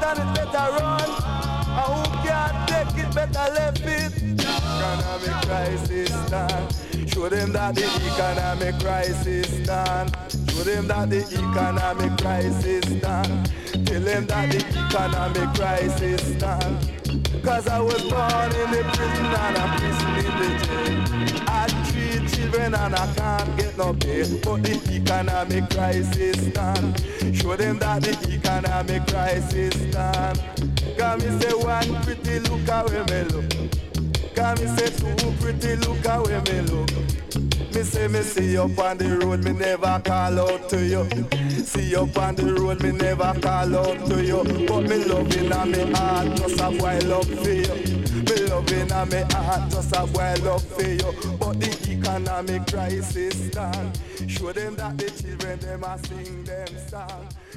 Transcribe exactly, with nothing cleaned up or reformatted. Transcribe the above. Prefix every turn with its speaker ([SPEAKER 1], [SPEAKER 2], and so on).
[SPEAKER 1] stand it better run. And who can't take it better left it. Economic crisis stand. Show them that the economic crisis stand. Show them that the economic crisis stand. Tell them that the economic crisis stand. Cause I was born in the prison and a prison in the jail. I had three children and I can't get no pay. But the economic crisis stand. Show them that the economic crisis stand. Cause me say one pretty look away me look. Cause me say two pretty look away me look. Me say me see you on the road, me never call out to you. See you on the road, me never call out to you. But me loving and me heart just a boy love for you. Me loving and me heart just a boy love for you. But the economic crisis stand. Show them that the children them a sing them song.